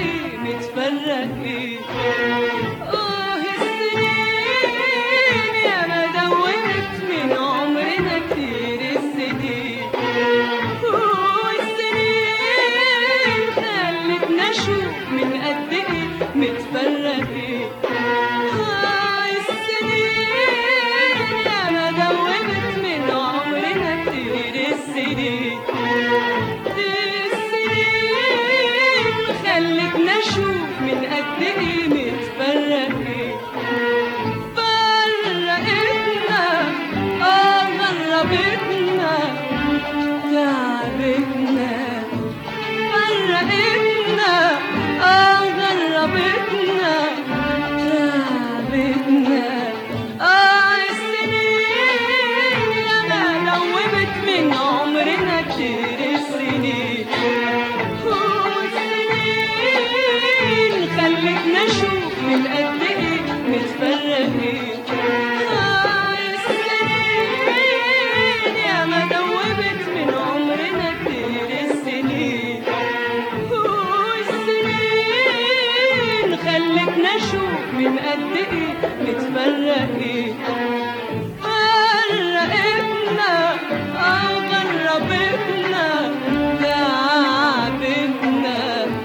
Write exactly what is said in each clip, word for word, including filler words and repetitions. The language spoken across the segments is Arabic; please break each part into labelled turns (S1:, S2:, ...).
S1: متفرقين متفرقين. آه السنين يا ما دوبت من عمرنا كتير السنين، والسنين خلتنا نشوف من قد ايه متفرقين. آه السنين يا ما دوبت من عمرنا كتير السنين، خلتنا نشوف من قد ايه متفرقين. فرقتنا اه غربتنا تعبتنا، فرقتنا اه غربتنا تعبتنا. اه السنين لما دوبت من عمرنا كتير السنين، خلتنا نشوف من قد ايه متفرقين. آه السنين يا ما دوبت من عمرنا كتير السنين، والسنين خلتنا نشوف من قد ايه متفرقين. فرقتنا اه غربتنا تعبتنا،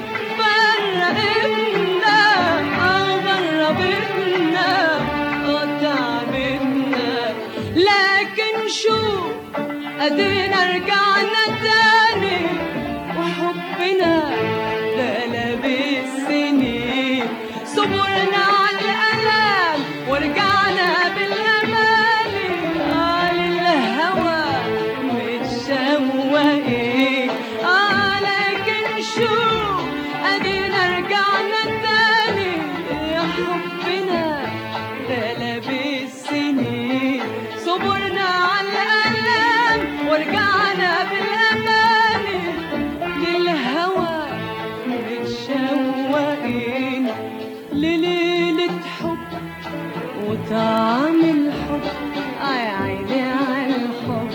S1: فرقتنا اه غربتنا اه تعبتنا. لكن شوف ادينا رجعنا تاني، وحبنا بلا بالسنين. صبرنا على الألم ورجعنا بالأمل آه للهوى متشوقين. آه لكن شوف ادينا رجعنا تاني، يا حبنا بلا بالسنين. صبرنا على الألم ورجعنا بالأمان للهوى متشوقين. لليلة حب وطعم الحب يا عيني على الحب،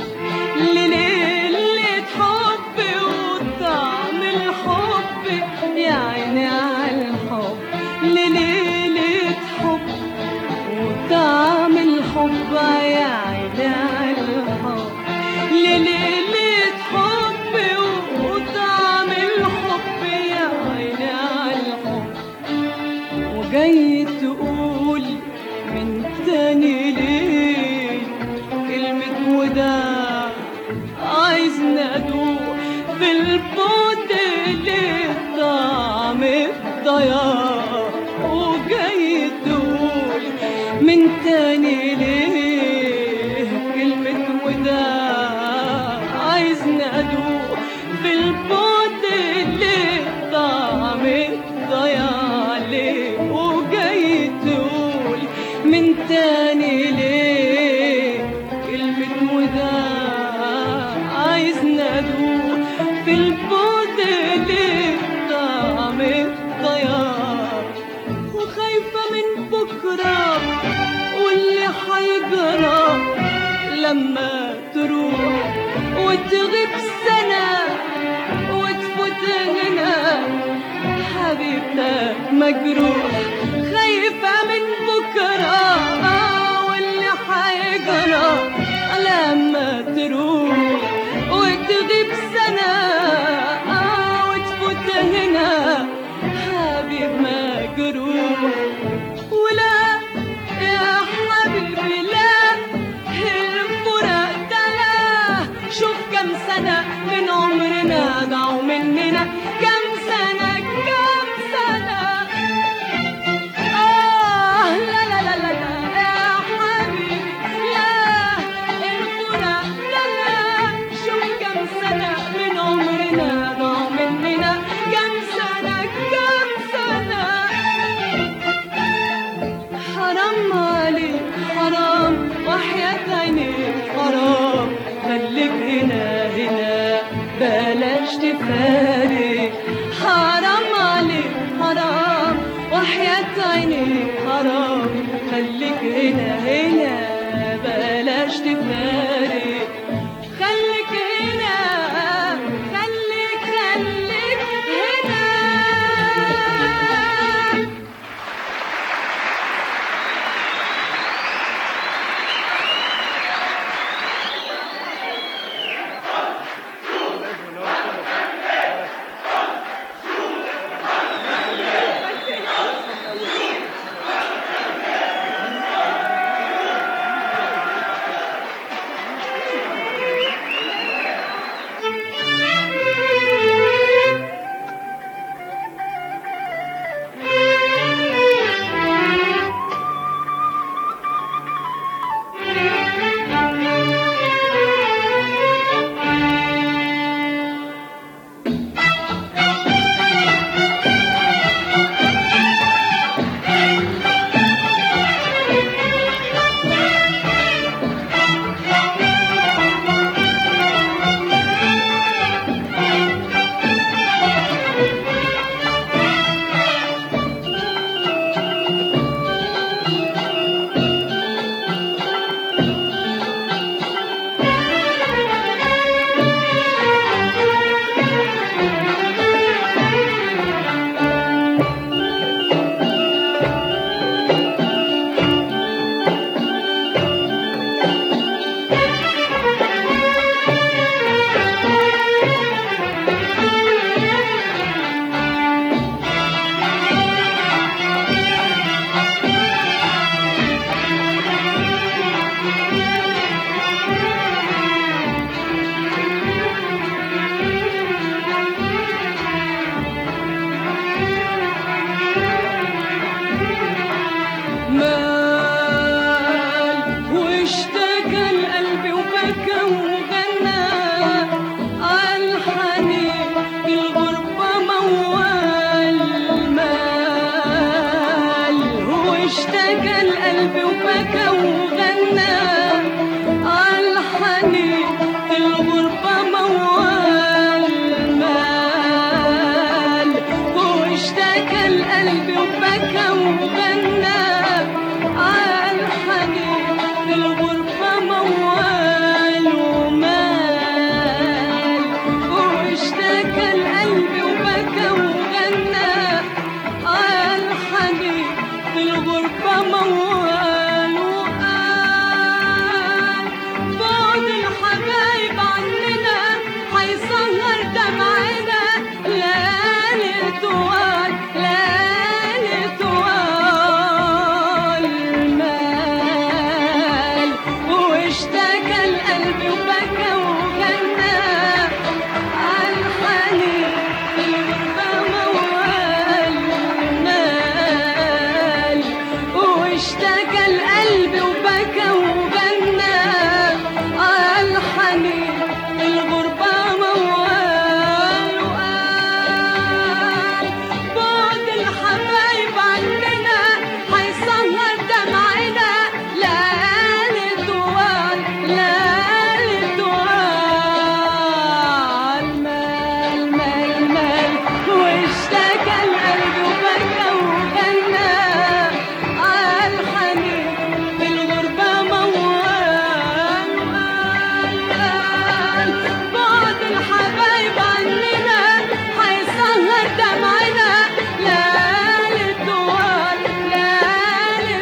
S1: لليلة حب وطعم الحب يا عيني على الحب، لليلة حب وطعم الحب يا عيني على الحب، لليلة حب وطعم الحب يا عيني على الحب. وجاي تقول من تاني ليه كلمة وداع، عايزنا ادوق في البعد ليه طعم الضياع. وجاي تقول من تاني ليه كلمة وداع، عايزنا ادوق في البعد ليه طعم الضياع ليه. وجاي تقول من تاني ليه كلمة وداع، عايزنا ادوق في البعد ليه طعم الضياع. وخايفة من بكرة واللي حيجرى لما تروح وتغيب سنة وتفوت هنا حبيبتك مجروح. خايفة من بكرة واللي حيجرى لما تروح وتغيب سنة وتفوت هنا حبيب مجروح. ولا يا حبيبي لا الفراق ده لا، شوف كم سنة من عمرنا ضاعوا مننا، كم سنة كم سنة. آه لا لا لا لا يا حبيبي لا الفراق ده لا، شوف كم سنة من عمرنا ضاعوا مننا، كم سنة كم سنة. حرام عليك حرام وحياة عينيك حرام، خليك هنا هنا بلاش تفارق. حرام عليك حرام وحياة عينيك حرام، خليك هنا هنا بلاش تفارق. خليك هنا خليك خليك هنا واشتكى القلب وبكى وغنى عالحنين في الغربة موال مال واشتكى القلب وبكى وغنى عالحنين في الغربة موال ومال واشتكى القلب وبكى وغنى عالحنين في الغربة موال وقال بعد الحبايب عننا حيصغر دمعنا ليالي طوال ليالي طوال مال واشتكى القلب وبكى وغنى عالحنين في الغربة موال مال واشتكى القلب وبكى وغنى عالحنين في الغربة موال وقال بعد الحبايب عننا حيصغر دمعنا ليالي طوال ليالي طوال مال مال مال واشتكى القلب وبكى وغنى عالحنين في الغربة موال وقال بعد الحبايب عننا حيصغر دمعنا ليالي طوال ليالي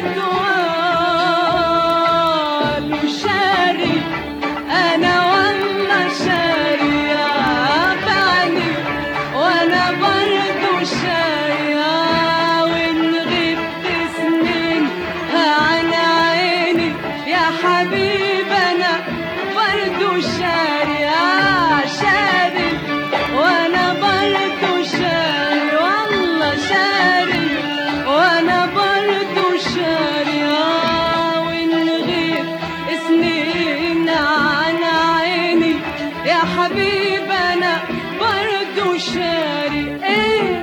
S1: طوال وشاري أنا والله شاري بعدي وأنا برضو شاري وإن غبت سنين عن عيني يا حبيب أنا برضو شاري شاري وأنا برضو شاري والله شاري وأنا برضو شاري وإن غيب سنين عن عيني يا حبيب أنا برضو شاري إيه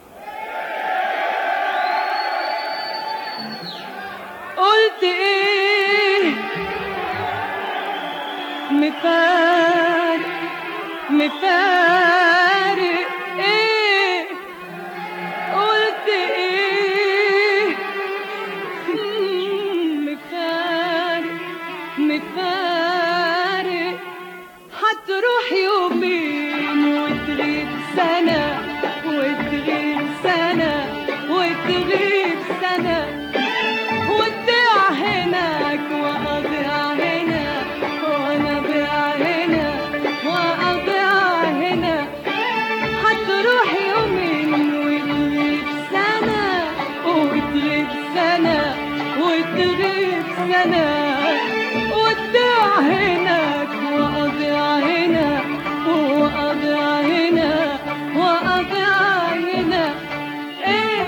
S1: قلت إيه مفارق مفارق إيه قلت إيه مفارق مفارق هتروح يومين وتغيب سنة وتغيب سنة وتغيب سنة وتضيع هناك وأضيع هنا وأنا أضيع هنا وأضيع هنا هتروح يومين وتغيب سنة وتغيب سنة وتغيب سنة وتضيع هناك وأضيع هنا وأضيع هنا وأضيع هنا إيه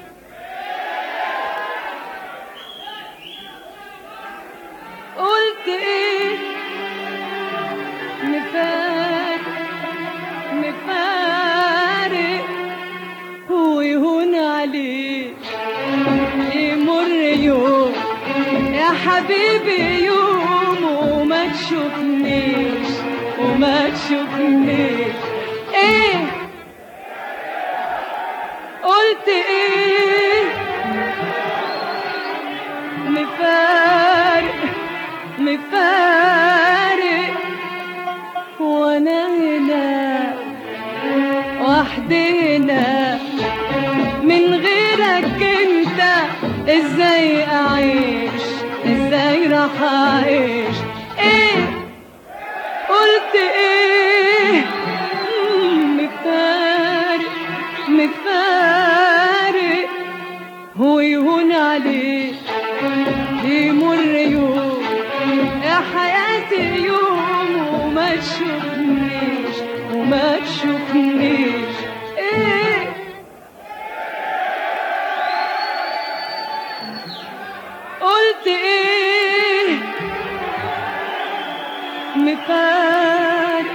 S1: قلت إيه مفارق مفارق ويهون عليك يمر يوم يا حبيبي يوم وما تشوفنيش وما تشوفنيش ايه قلت ايه مفارق مفارق وانا هنا وحدنا من غيرك انت ازاي اعيش ازاي راح اعيش ايه قلت ايه مفارق مفارق هو يهون عليك يمر يوم يا حياتي يوم وما تشوفنيش وما تشوفنيش ايه قلت ايه مفارق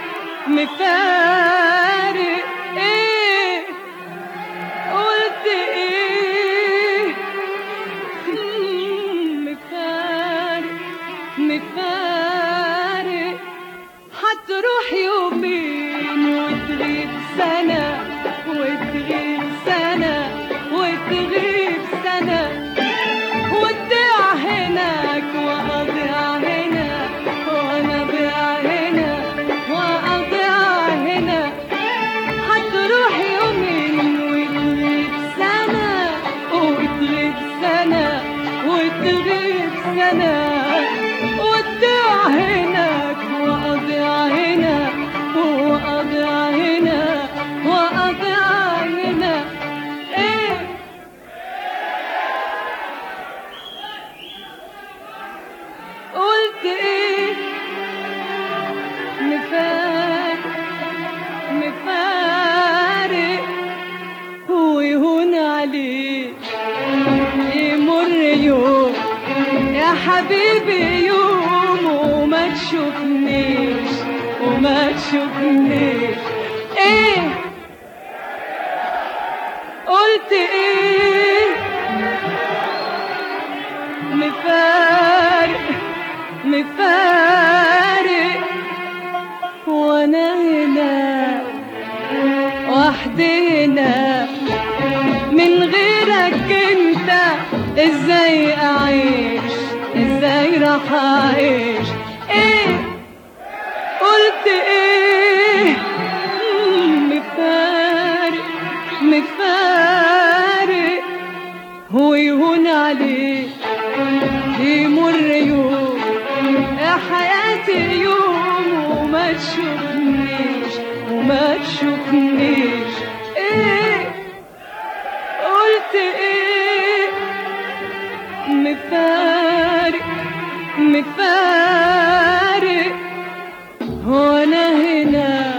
S1: مفارق ايه قلت ايه حبيبي يوم وما تشوفنيش وما تشوفنيش. ايه قلت ايه؟ مفارق مفارق وانا هنا وحدنا من غيرك انت، ازاي اعيش ازاي راح اعيش؟ ايه قلت ايه؟ مفارق مفارق ويهون عليك يمر يوم يا حياتي يوم وما تشوفنيش وما تشوفنيش. ايه قلت ايه؟ مفارق مفارق وانا هنا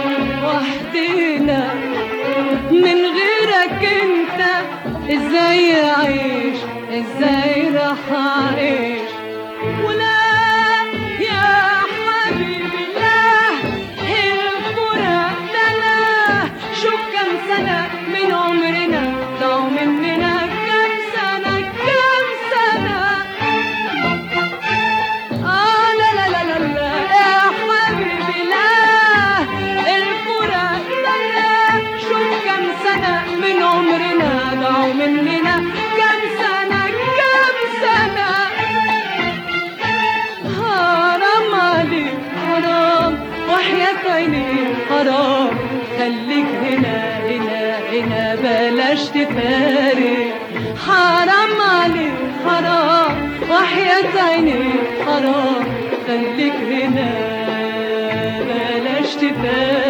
S1: وحدنا من غيرك انت، ازاي اعيش ازاي راح اعيش؟ ولا يا حبيبي لا الفراق لا لا، شوف كم سنة من عمرنا ضاعوا مننا، كم سنة كم سنة. آه لا لا لا لا لا يا حبيبي لا الفراق لا لا، شوف كم سنة من عمرنا ضاعوا مننا، كم سنة كم سنة. حرام عليك حرام وحياة عينيك حرام، خليك هنا هنا هنا بلاش تفارق. حرام عليك حرام وحياة عينيك حرام، خليك هنا بلاش تفارق.